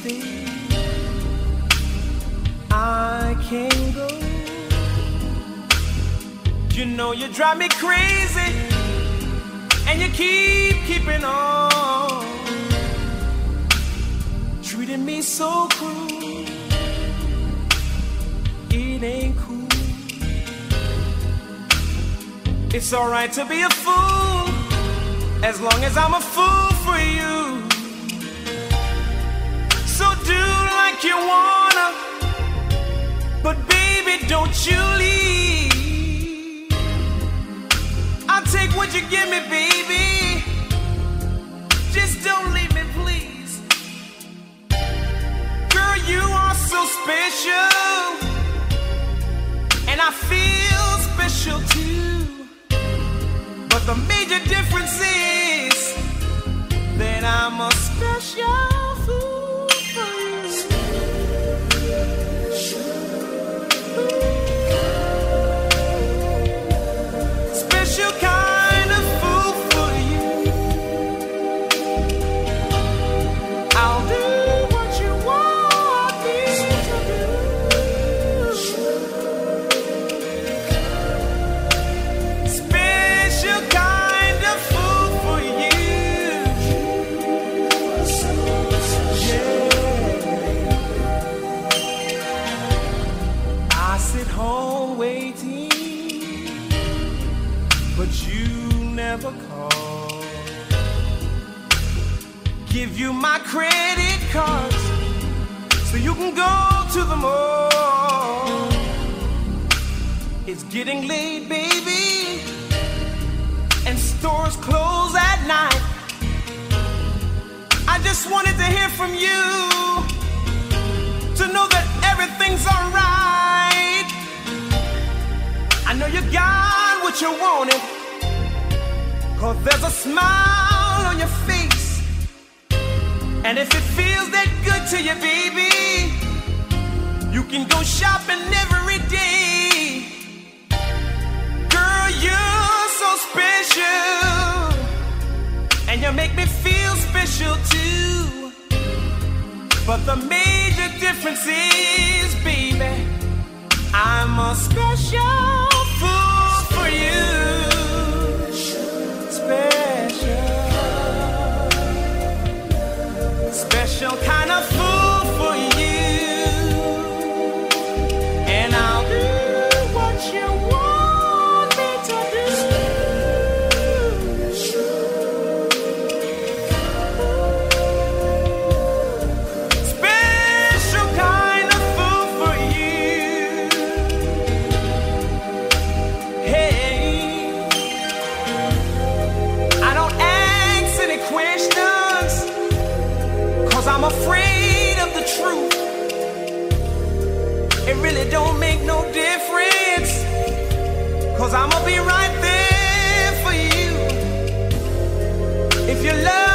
baby, I can't go. You know you drive me crazy, and you keeping on, treating me so cruel. It ain't cool. It's alright to be a fool, as long as I'm a fool for you. So do like you wanna, but baby, don't you leave. I'll take what you give me, baby. Just don't leave me, please. Girl, you are so special, and I feel special too. But the major difference is that I'm a special fool for you. Special kind of fool for you. I'll do what you want me to do. Special kind of fool for you. Yeah. I sit home waiting, but you never call. Give you my credit cards so you can go to the mall. It's getting late, baby, and stores close at night. I just wanted to hear from you, to know that everything's alright. I know you got what you wanted, 'cause there's a smile on your face. And if it feels that good to you, baby, you can go shopping every day. Girl, you're so special, and you make me feel special too. But the major difference is, baby, I'm a special fool for you. Special kind of fool for you. And I'll do what you want me to do. Special kind of fool for you. Hey, I don't ask any questions, 'cause I'm afraid of the truth. It really don't make no difference, 'cause I'ma be right there for you. If you love